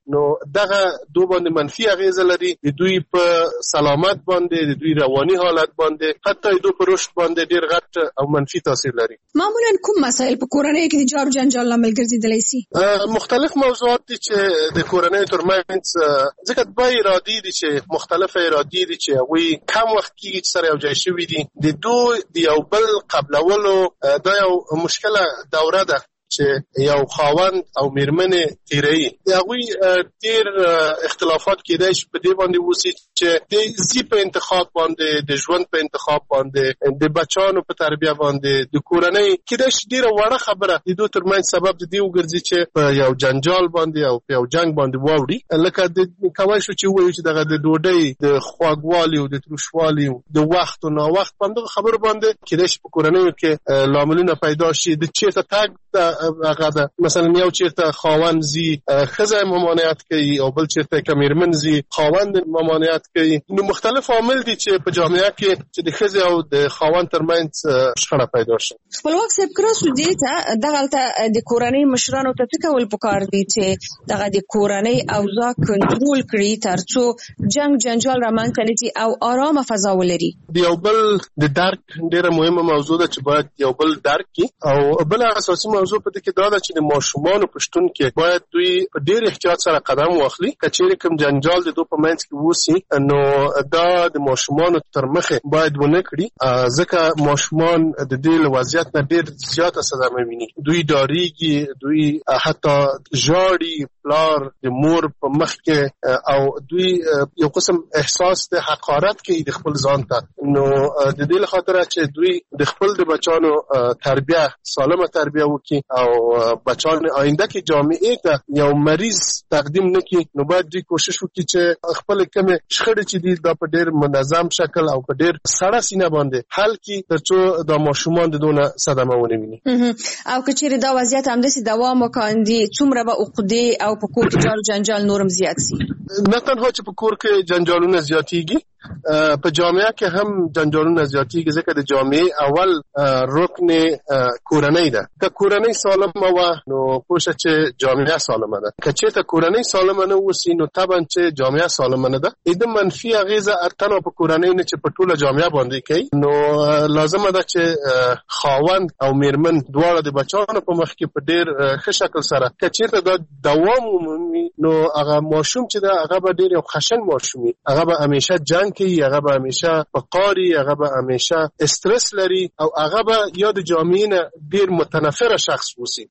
نو دغه دوه باندې منفي اغیزه لري د دوی په سلامت باندې، د دوی رواني حالت باندې، حتی د دوی په رشد باندې ډیر غټ او منفي تاثیر لري. معمولا کوم مسایل په کورنۍ کې د جارو جنجال لامل ګرځیدلی سي؟ مختلف موضوعات دي چې د کورنۍ ترمنځ ځکه دوه ارادي دي چې مختلفه ارادي دي چې هغوی کم وخت کېږي چې سره یو ځای شوي دي. د دوی د یو بل قبلولو دا یو مشکله دوره ده چې یو خاوند او میرمنې تیروي. د هغوی ډېر اختلافات کېدای شي په دې باندې وسي چې د زی په انتخاب باندې، د ژوند په انتخاب باندې، د بچانو په تربیه باندې، د کورنۍ کېدای شي ډېره وړه خبره د دوی ترمنځ سبب د دې وګرځي چې په یو جنجال باندې او په یو جنګ باندې واوړي. لکه د کولی شو چې ووایو چې دغه د ډوډۍ د خواږوالي او د تروشوالي د وخت او ناوخت باندې خبرو باندې کېدای شي په کورنیو کې لاملونه پیدا شي. د چېرته تګ هغه ده، مثلا یو چیرته خاوند زی ښځه ممانعت کوي او بل چیرته که میرمن زی خاوند ممانعت کوي. نو مختلف عوامل دي چې په جامعه کې چې د ښځې او د خاوند ترمنځ شخړه پیدا شي. خپلواک صاحب کراسو دي ته دغلته د کورنۍ مشرانو ته څه کول پکار دي چې دغه د کورنۍ اوضاع کنټرول کړي ترڅو جنگ جنجال رامنځته نه شي او آرامه فضا ولري. د یو بل د درک ډیره مهمه موضوع ده چې باید یو بل درک کی او بل اساسي موضوع په کې دا ده چې د ماشومانو په شتون کې باید دوی په ډېر احتیاط سره قدم واخلي. که چیرې کوم جنجال د دوی په منځ کې وسي نو دا د ماشومانو تر مخې باید ونه کړي، ځکه ماشومان د دې له وضعیت نه ډېر زیاته صدمه ویني. دوی ډارېږي، دوی حتی ژاړي پلار د مور په مخ کې او دوی یو قسم احساس د حقارت کوي د خپل ځان ته. نو د دې له خاطره چې دوی د خپل د بچانو تربیه سالمه تربیه وکړي او بچان آینده کې جامعه ته یو مریض تقدیم نکړي، نو باید دوی کوشش وکړي چې خپل کومه شخړې چې دي دا په ډېر منظم شکل او په ډېر سړه سینه باندې حل کړي ترڅو د ماشومان د دونه صدمه ونه ویني. او که چیرې دا وضعیت همداسې دوام وکړي څومره به عقدې او په کور کې جارو جنجال نورم زیات سي؟ نه تنها چې په کور کې جنجالونه زیاتېږي، په جامعه کې هم جنجالونه زیاتېږي، ځکه د جامعه اول رکن کورنۍ ده. که کورنۍ سالمه وه نو پوښه چې جامعه سالمه ده. که چېرته کورنۍ سالمه نه وسي نو طبعا چې جامعه سالمه نه ده. د منفي اغیزه اتنه په کورنۍ نه چې په ټوله جامعه باندې کوي. نو لازمه ده چې خاوند او میرمن دواړه د بچانو په مخ کې په ډېر ښه شکل سره که چېرته دا دوام ومومي نو هغه ماشوم چې ده هغه به ډېر یو خشن ماشوم وي، هغه به همیشه جنګ کوي، هغه به همیشه په قاري، هغه به همیشه استرس لري او هغه به یا د جامعې نه ډېر متنفره شخص وسی.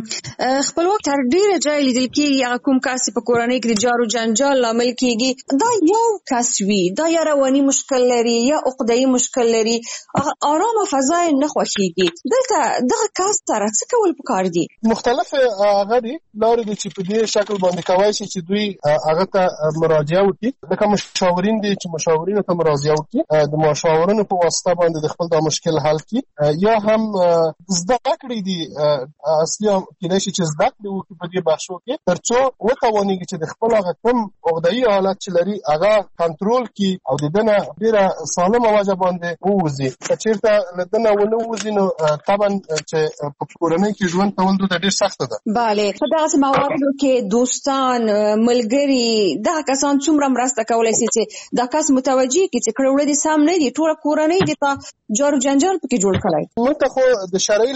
خپلواک تر ډیره ځای لیدل کېږي هغه کوم کس په کورنۍ کې د جارو جنجال لامل کېږي دا یو کس وي، دا یا رواني مشکل لري یا عقده‌ای مشکل لري، آرامه فضا نه خوښيږي. دلته دغه کس سره څه کول پکار دي؟ مختلف هغه دي لارې دي چې په دې شکل باندې کوي چې دوی هغه ته مراجعه وکړي. لکه مشاورین دي چې مشاورینو ته مراجعه وکړي، د مشاورینو په واسطه باندې د خپل دا مشکل حل کړي، یا هم زده کړې دي اصلي کېدای شي چې زده کړې وکړي په دې بخشو کې ترڅو وتوانېږي چې د خپل هغه کوم عقده‌ای حالت چې لري هغه کنټرول کړي او د دنه ډېره سالمه وجه باندې ووځي. که چېرته له دنه ونه ووځي نو طبعا چې په کورنۍ کې ژوند کول دوی ته ډېر سخته ده. بله، په دغسې مواردو کې دوستان، ملګري، دغه کسان څومره مرسته کولی شي چې دا کس متوجه کړي چې کړه دې سم نه دي، ټوله کورنۍ دې ته جارو جنجال پکې جوړ کړی. موږ ته خو د شرعي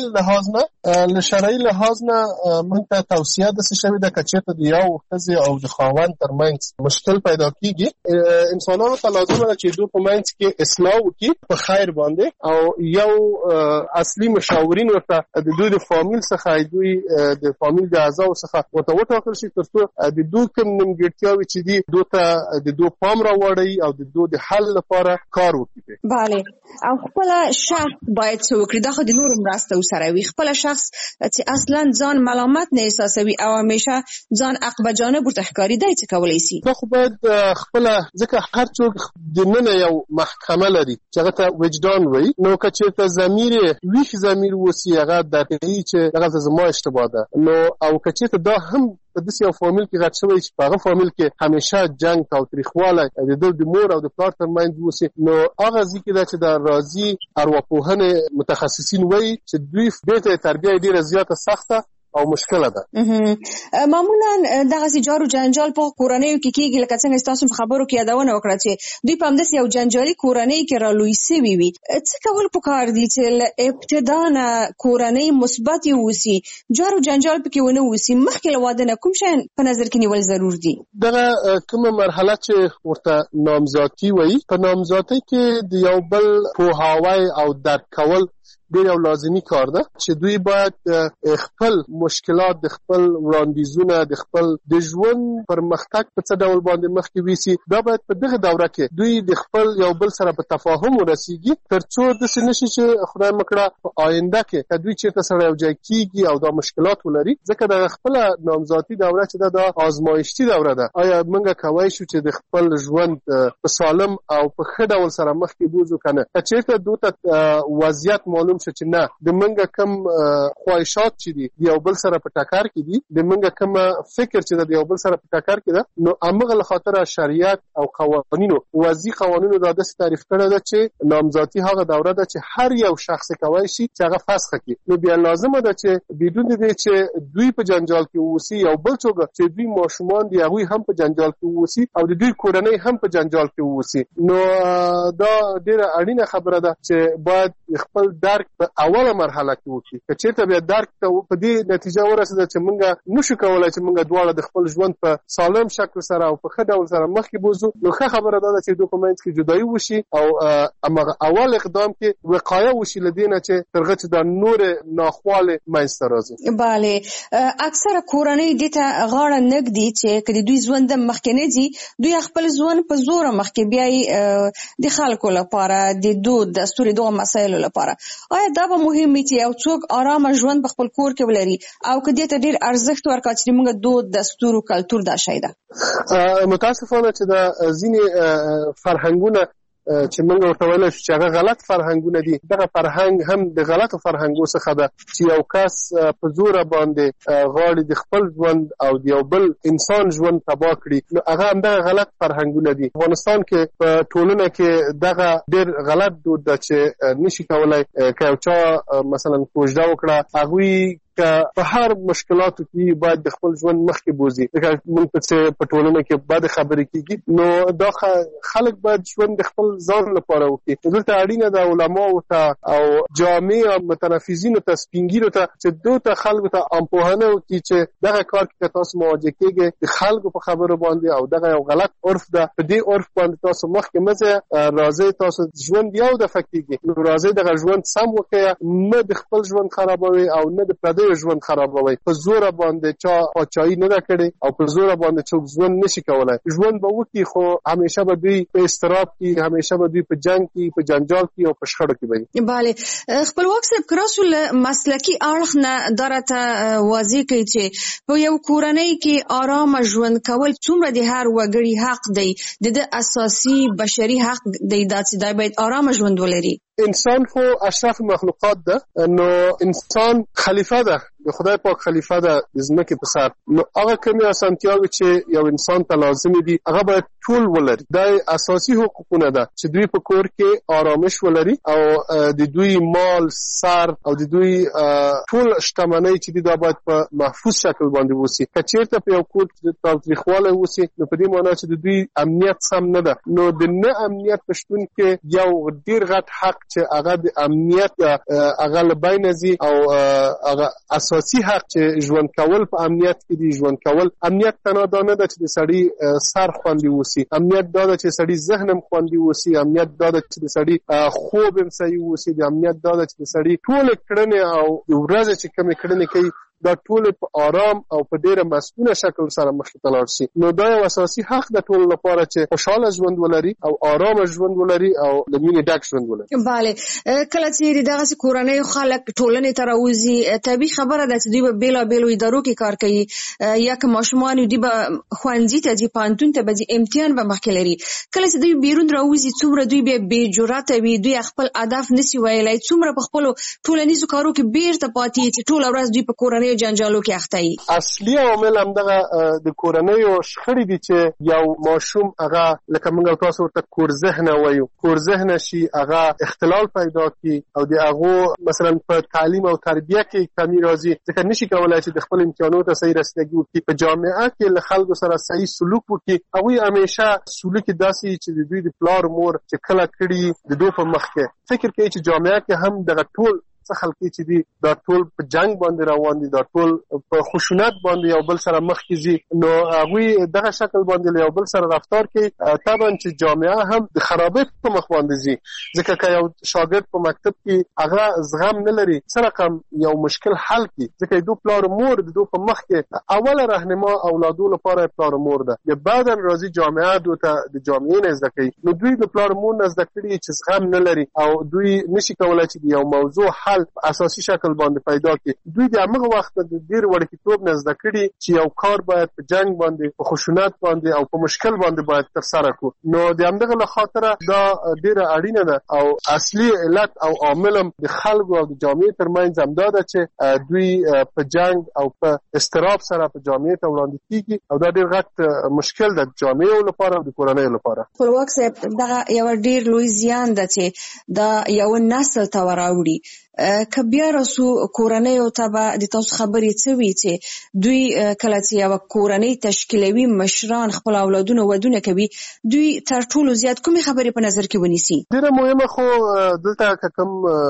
لحاظ نه موږ ته توصیه داسې شوې ده که چېرته د یو ښځې او د خاوند ترمنځ مشکل پیدا کېږي، انسانانو ته لازمه ده چې دوی په منځ کې اصلاح وکړي په خیر باندې او یو اصلي مشاورین ورته د دوی د فامیل څخه دوی د فامیل د اعضاو څخه ورته وټاکل شي ترڅو د دوی کوم نیمګړتیاوې چې دي دوی ته د دوی پام راوړي او د دوی د حل لپاره کار وکړي. بله، او خپل شخص باید څه وکړي؟ دا خو د نورو مرسته ورسره وي. خپل شخص چې اصلا ځان ملامت نه احساسوي او همیشه ځان عقب جانب ورته ښکاري، دی څه کولی شي؟ دا خو باید خپله، ځکه هر څوک دننه یو محکمه لري چې هغه ته وجدان وایي، نو که چېرته ضمیر ویښ ضمیر وسي هغه درک کوي چې دغلته زما اشتباه ده. نو او که چېرته دا هم په داسې یو فامیل کې غټ شوی چې په هغه فامیل کې همیشه جنګ تاوتریخوالی د مور او د پلار ترمنځ وسي، نو هغه ځای کې ده چې د راځي ارواپوهنې متخصصین وایي چې دوی دې ته تربیه ډېره زیاته سخته او مشکله ده. معمولا دغه جارو جنجال په کورنیو کې کیږي، لکه څنګه تاسو په خبرو کې یادونه وکړه چې دوی په همداسې یو جنجالي کورنۍ کې رالوی سوي وي. څه کول پکار دي چې ابتدا نه کورنۍ مثبت اوسي، جارو جنجال پکې ونه اوسي، مخکې له واده نه کوم شی په نظر کې نیول ضرور دي؟ دغه کومه مرحله چې ورته نامزادي وایي، په نامزادۍ کې د یو بل پوهاوی او درک کول ډېر یو لازمي کار ده چې دوی باید خپل مشکلات، د خپل وړاندیزونه، د خپل د ژوند پرمختګ په څه ډول باندې مخکې ویسي. دا باید په دغه دوره کې دوی د خپل یو بل سره په تفاهم ورسیږي، ترڅو داسې نشي چې خدای مکړه په آینده کې که دوی چېرته سره یو ځای کېږي او دا مشکلات ولري. ځکه دغه خپله نامزادي دوره چې دا آزمایښتي دوره ده. آیا موږ کولی شو چې د خپل ژوند په سالم او په ښه ډول سره مخکې بوځو که نه؟ که چېرته دوی ته وضعیت معلوم شو چې نه د منګه کم خواهشات چې دي د یو بل سره په ټکر کې دي، د منګه کم فکر چې د یو بل سره په ټکر کې ده، نو امغه له خاطر شریعت او قوانینو وضعي قوانینو دا داسې تعریف کړی ده چې نامزادي هغه دوره ده چې هر یو شخص کولی شي چې هغه فسخ کړي. نو بیا لازمه ده چې بدون دې چې دوی په جنجال کې اوسي، یو بل څوک چې دوی ماشومان دي هغوی هم په جنجال کې اوسي او د دوی کورنۍ هم په جنجال کې اوسي. نو دا ډېره اړینه خبره ده چې باید خپل درک په اوله مرحله کې وکړي. که چېرته بیا درک ته په دې نتیجه ورسېده چې موږ نشو کولی چې موږ دواړه د خپل ژوند په سالم شکل سره او په ښه ډول سره مخکې بوځو، نو ښه خبره دا ده چې دوی په منځ کې جدایي وشي او هماغه اول اقدام کې وقایه وشي له دې نه چې تر هغه چې دا نورې ناخوالې منځته راځي. بله، اکثره کورنۍ دې ته غاړه نه ږدي چې که د دوی ژوند مخکې نه ځي، دوی خپل ژوند په زوره مخکې بیایي د خلکو لپاره، د دود دستور دغه مسایلو لپاره. آیا دا به مهم وي چې یو څوک آرامه ژوند په خپل کور کې ولري او که دې ته ډېر ارزښت ورکړه چې موږ دود دستور او کلتور دا شی ده؟ متاسفانه چې دا ځینې فرهنګونه چې موږ ورته ویلی شو چې هغه غلط فرهنګونه دي، دغه فرهنګ هم د غلطو فرهنګو څخه ده چې یو کس په زوره باندې غواړي د خپل ژوند او د یو بل انسان ژوند تباه کړي. نو هغه همدغه غلط فرهنګونه دي. افغانستان کې په ټولنه کې دغه ډېر غلط دود ده چې نشي کولی که یو چا مثلا کوژده وکړه، هغوی که په هر مشکلاتو کې باید د خپل ژوند مخکې بوځي. لکه موږ په ټولنه کې بد خبرې کېږي، نو دا خلک باید ژوند د خپل ځان لپاره وکړي. دلته اړینه ده علماو ته او جامع متنفذینو ته، سپینګیرو ته چې دوی ته خلکو ته امپوهنه وکړي چې دغه کار کې تاسو مواجه کېږئ د خلکو په خبرو باندې او دغه یو غلط عرف ده، په دې عرف باندې تاسو مخکې مه ځئ، راځئ تاسو ژوند یو دفعه کېږي، نو راځئ دغه ژوند سم وکړئ، نه د خپل ژوند خرابوي او نه د پردیو ژوند خرابوي. په زوره باندې چا پاچاهي نه ده کړې او په زوره باندې څوک ژوند نشي کولی. ژوند به وکړي خو همیشه به دوی په اضطراب کې، همیشه به دوی په جنګ کې، په جنجال کې او په شخړو کې وي. بله، خپلواک صاحب کراسو له مسلکي اړخ نه دا راته واضح کوي چې په یو کورنۍ کې آرامه ژوند کول څومره د هر وګړي حق دی، د اساسي بشري حق دی چې دا باید آرامه ژوند ولري. انسان خو اشرف مخلوقات ده، نو انسان خلیفه ده، د خدای پاک خلیفه ده د ځمکې په سر. نو هغه کومې اسانتیاوې چې یو انسان ته لازمي دي هغه باید ټول ولري. دا اساسي حقوقونه ده چې دوی په کور کې آرامش ولري او د دوی مال، سر او د دوی ټول شتمنۍ چې دي دا باید په محفوظ شکل باندې وسی. که چېرته په یو کور کې تاوتریخوالی وسی، نو په دې معنی چې د دوی امنیت سم نه ده. نو د نه امنیت په شتون کې یو ډېر غټ حق چې هغه د امنیت هغه له بینه ځي او هغه اساسي حق چې ژوند کول په امنیت کې دی. ژوند کول امنیت تنها دا نه ده چې د سړي سر خوندي وسی، امنیت دا ده چې سړي ذهن هم خوندي وسی، امنیت دا ده چې د سړي خوب هم صحیح وسی، د امنیت دا ده چې د سړي ټولې کړنې او د ورځې چې کومې کړنې کوي دا ټول په آرام او په ډیره مسؤله شکل سره مخکې ته لاړ شي. نو دا یو اساسي حق د ټول لپاره چې خوشاله ژوند ولري او آرام ژوند ولري او د مینې ډک ژوند ولري. بله، کله چې دغه کورنۍ خلک ټولنې ته راوځي، طبیعي خبره ده چې دوی په بیلابیلو ادارو کې کار کوي، یا که ماشومان دوی به ښوونځي ته ځي، پوهنتون ته به ځي، امتحان به مخکې لري. کله چې دوی بیرون راوځي څومره دوی بې جرأته وي، دوی خپل هدف نشي ویلی، څومره په خپلو ټولنیزو کارو کې بیرته پاتې چې ټوله ورځ دوی په کورنۍ کورنۍ جنجالو کې اخته وي؟ اصلي عوامل همدغه د کورنۍ شخړې دي چې یو ماشوم هغه لکه موږ تاسو ورته کور ذهن وایو، کور ذهن شي هغه اختلال پیدا کی او د هغه مثلا په تعلیم او تربیه کې کمی راځي، ځکه نشي کولای چې د خپل امکاناتو ته صحیح رسیدګي وکړي، په جامعه کې له خلکو سره صحیح سلوک وکړي. هغوی همیشه سلوک داسې چې د دوی د پلار مور چې کله کړي د دوی په مخ کې فکر کوي چې جامعه کې هم دغه ټول څه خلک چې دي دا ټول په جنگ باندې روان دي، دا ټول په خشونت باندې یو بل سره مخ کیږي، نو هغه دغه شکل باندې یو بل سره رفتار کوي. طبعا چې جامعه هم د خرابې په مخ باندې ځي، ځکه که یو شاګرد په مکتب کې هغه زغم نه لري سره کم یو مشکل حل کی، ځکه دوی پلار مور د دوی په مخ کې اوله راهنما اولادو لپاره پلار مور ده، د بعدن راځي جامعه دوی ته د جامعې نه زده کوي، نو دوی د پلار مور نه زده کړي چې زغم نه لري او دوی نشي کولای چې یو موضوع حل اساسي شکل باندې پیدا کړي. دوی د هغه وخت د ډیر وړکتوب نه زده کړي چې یو کار باید په جنگ باندې، په خشونت باندې او په مشکل باندې باید تر سره کړو، نو د همدغه له خاطره دا ډیره اړینه ده او اصلي علت او عامل د خلکو او د جامعې ترمنځ همدا ده چې دوی په جنگ او په استراب سره په جامعې ته وړاندې کیږي او دا ډیر غټ مشکل ده د جامعې لپاره او د کورنۍ لپاره. خپلواک صاحب دغه یو ډیر لوی زیان ده چې دا یو نسل ته وراوړي. که بیا رسو کورنۍ او ته د تاسو خبرې څه وي چې دوی کله چې یو کورنۍ تشکیلوي مشران خپل اولادونه ودونه کوي، دوی تر ټولو زیات کومې خبرې په نظر کې ونیسي؟ ډیره مهمه خو دلته کوم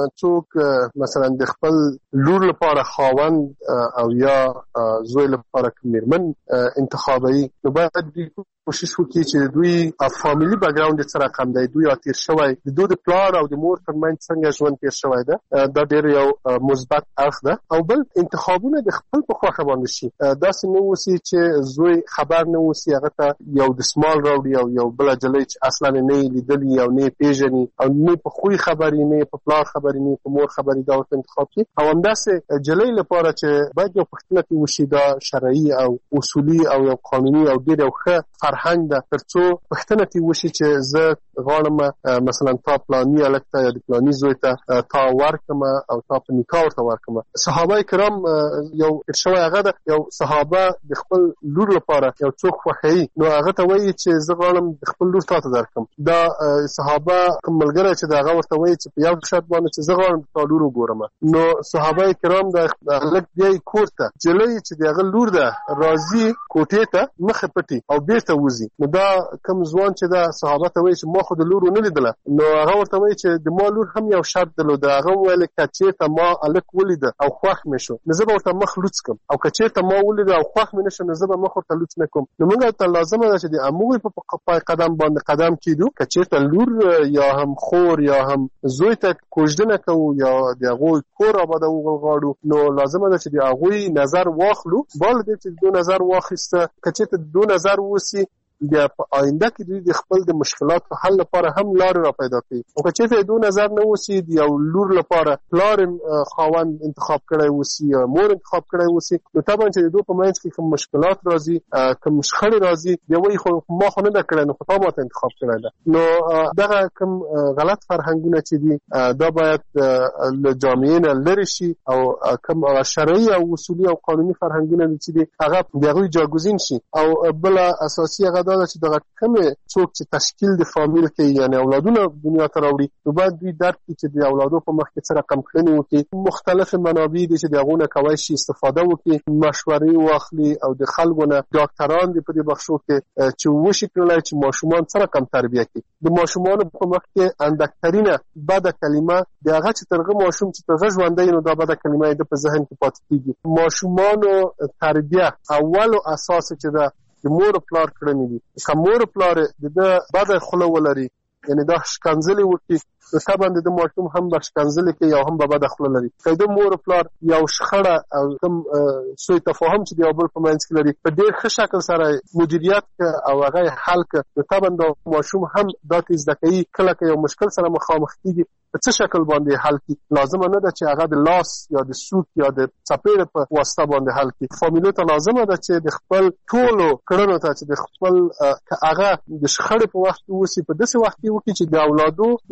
څوک مثلا د خپل لور لپاره خاوند او یا زوی لپاره میرمن انتخابوي، نو باید دوی کوشش وکړي چې دوی فامیلی بیک ګراوند سره کم دی، دوی تیر شوی د دوی د پلار او د مور ترمنځ څنګه ژوند تیر شوی ده، دا ډیر یو مثبت اړخ ده. او بل انتخابونه د خپل په خوښه باندې شي، داسې نه وسی چې زوی خبر نه وسی هغه ته یو دسمال راوړي او یو بل جلې چې اصلا نه لیدلی او نه پیژني او نه په خوې خبرې نه په پلار خبرې نه په مور خبرې دا ورته انتخاب کړي. او همداسې جلې لپاره چې باید یو پښتنه وشي دا شرعي او اصولي او یو قانوني او ډیر یو ښه فرهنګ ده، ترڅو پښتنه وشي چې زه غواړم مثلا تا پلاني الکته یا د پلاني زوی ته تا ورکم او تا په نکاح ورته ورکم. صحابه کرام یو ارشوی هغه ده، یو صحابه د خپل لور لپاره یو څوک خوښوي نو هغه ته وایي چې زه غواړم د خپل لور تا ته درکم. دا صحابه کوم ملګری چې دا هغه ورته وایي چې په یو شرط باندې چې زه غواړم تا لور وګورم، نو صحابه کرام د لک دی کور ته جلې چې دغه لور ده راځي کوټې ته مخه پټي او بیرته وځي، نو دا کوم ځوان چې دا صحابه ته وایي چې ما خو د لور نه لیدله، نو هغه ورته وایي چې د ما لور هم یو شرط درلود، هغه ویل کچېرته ما الک ولید او خوښ مې شو نو زه به ورته مخ لوڅ کم، او کچېرته ما ولید او خوښ مې نشو نو زه به مخ ورته لوڅ نه کوم. نو موږ ته لازمه ده چې د اموي په قدم باندې قدم کیدو، کچېرته لور یا هم خور یا هم زوی ته کوژدنه کوو یا د هغوی کور آبادو غواړو، نو لازمه ده چې د هغوی نظر واخلو. بال دې چې دو نظر واخیسته، کچېرته دو نظر وسی بیا په آینده کې دوی د خپل د مشکلاتو حل لپاره هم لارې را پیدا کوي. او که چېرته دو نظر نه وسی د یو لور لپاره پلار خاوند انتخاب کړی وسی یا مور انتخاب کړی وسی، نو طبعا چې د دوی په منځ کې کوم مشکلات راځي، کوم شخړې راځي، بیا وایي خو ما خو نه ده کړی، نو خو تا ماته انتخاب کړی ده. نو دغه کوم غلط فرهنګونه چې دي دا باید له جامعې نه لرې شي او کوم شرعي او اصولي او قانوني فرهنګونه چې دي هغه د هغوی جاګوزین شي. او بله اساسي هغه دا چې دغه کومې څوک چې تشکیل د فامیل کې یعنی اولادونه دنیا ته راوړي، نو باید دوی درک کړي چې د اولادو په مخ کې څه رقم کړنې وکړي، مختلف منابع دي چې د هغو نه کولی شي استفاده وکړي، مشورې واخلي او د خلکو نه ډاکټران دي په دې بخشو کې چې وشي کړلی چې ماشومان څه رقم تربیه کړي. د ماشومانو په مخ کې اندکترینه بده کلمه د هغه چې ترغه ماشوم چې ترغه ژوندی نو دا بده کلمه د په ذهن کې پاتې کېږي. ماشومانو تربیه اولو اساس چې ده د مور پلار کړنې دي. که مور پلار د بده خوله ولري یعنی دا شکنځلې وکړي، نو طبعا د ماشوم هم به شکنځلې کوي او هم به بده خوله لري. که د مور پلار یو شخړه او کوم سوء تفاهم چې د یو بل په منځ کې لري په ډېر ښه شکل سره مدیریت او هغه حل کړه، نو طبعا د ماشوم هم دا کې زده کوي کله که یو مشکل سره مخامخ کېږي په څه شکل باندې حل کړي. لازمه نه ده چې هغه د لاس یا د سوک یا د څپېړې په واسطه باندې حل کړي. فامیلو ته لازمه ده چې د خپل ټولو کړنو ته چې د خپل که هغه د شخړې په وخت کې وسي په داسې وخت کې وکړي چې د اولادو له نظر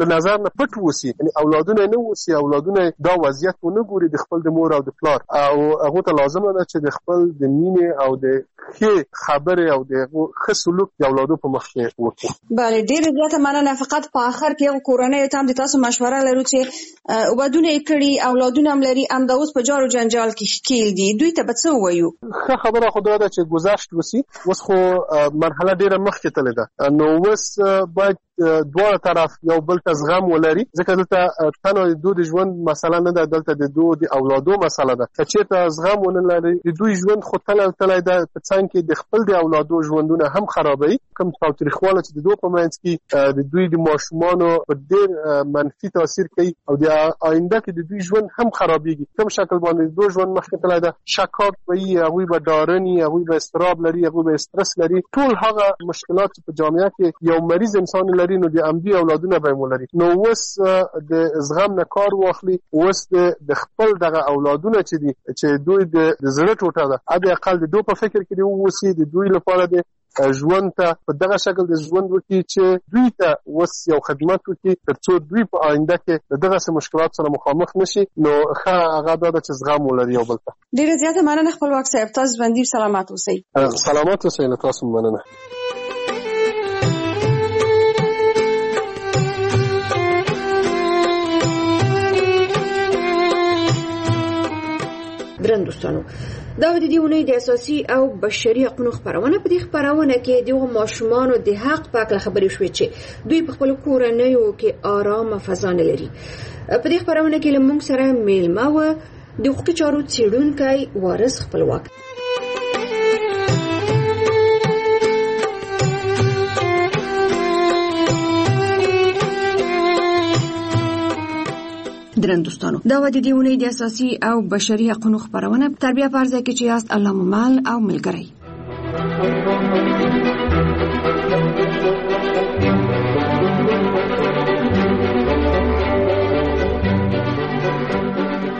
نه پټ وسی، یعنی اولادونه نه وسی، اولادونه دا وضعیت ونه ګوري د خپل د مور او د پلار، او هغه ته لازم ده چې د خپل د مینې او د ښه خبرې او د ښه سلوک د اولادو په مخ کې وکړي. بله، ډېره زیاته مننه. فقط په آخر کې یو کورنۍ ته هم د تاسو مشوره لرو چې ودونه یې کړي، اولادونه هم لري، همدا اوس په جار و جنجال کې ښکیل دي، دوی ته به څه ووایو؟ ښه خبره خو دا ده چې گذشت وسی، اوس خو مرحله ډېره مخکې تللې ده، نو اوس باید دواړه طرف یو بل ته زغم ولري، ځکه دلته تنها د دوی د ژوند مسله نه ده، دلته د دوی د اولادو مسله ده. که چېرته زغم ونه لري، د دوی ژوند خو تللی ده په څنګ کې د خپل د اولادو ژوندونه هم خرابوي. کوم تاوتریخواله چې د دوی په منځ کې د دوی د ماشومانو په ډېر منفي تاثیر کوي او د آینده کې د دوی ژوند هم خرابېږي. کوم شکل باندې د دوی ژوند مخکې تللی ده، شکاک به وي، هغوی به ډارني، هغوی به اضطراب لري، هغوی به استرس لري، ټول هغه مشکلات چې په جامعه کې یو مریض انسان لري، نو د امدي اولادونه به ولري. نو اوس د زغم نه کار واخلي، اوس د خپل دغه اولادونه چې دوی د زړه ټوټه ده، حد اقل د دوی په فکر کې دی اوسي، د دوی لپاره د ژوند ته په دغه شکل د ژوند وکړي چې دوی ته اوس یو خدمت وکړي، ترڅو دوی په آینده کې دغه مشکلات سره مخامخ نشي. نو ښه هغه دا ده چې زغم ولري یو بل ته. ډېره زیاته مننه خپلواک صاحب، تاسو ژوندي سلامت اوسئ. سلامت اوسئ، له تاسو مننه. درنو دوستانو، دا د دې ونې د اساسي او بشري حقوقو خبرونه. په دې خبرونه کې د ماشومانو د حق په اړه خبرې شوې چې دوی په خپل کورنیو کې آرام فضا نه لري. په دې خبرونه کې لمونږ سره میلمه و د حقوقي چارو څېړونکی وارث خپلواک. درنو دوستانو، دا و د دې ونې د اساسي او بشري حقوقو خبرونه. تربیه پرځای کې چې یاست الله ممل او ملګری.